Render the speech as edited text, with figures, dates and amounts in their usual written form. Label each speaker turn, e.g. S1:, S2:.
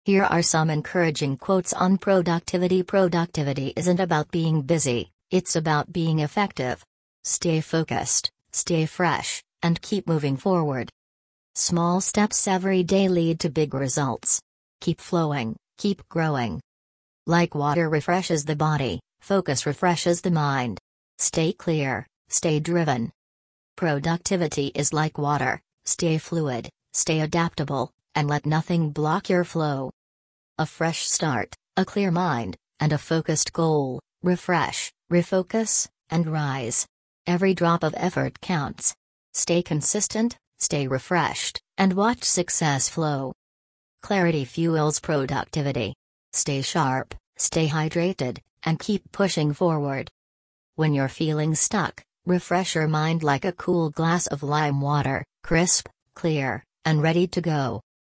S1: Here are some encouraging quotes on productivity. Productivity isn't about being busy, it's about being effective. Stay focused, stay fresh, and keep moving forward. Small steps every day lead to big results. Keep flowing, keep growing. Like water refreshes the body, focus refreshes the mind. Stay clear, stay driven. Productivity is like water, stay fluid, stay adaptable, and let nothing block your flow. A fresh start, a clear mind, and a focused goal. Refresh, refocus, and rise. Every drop of effort counts. Stay consistent, stay refreshed, and watch success flow. Clarity fuels productivity. Stay sharp, stay hydrated, and keep pushing forward. When you're feeling stuck, refresh your mind like a cool glass of lime water, crisp, clear, and ready to go.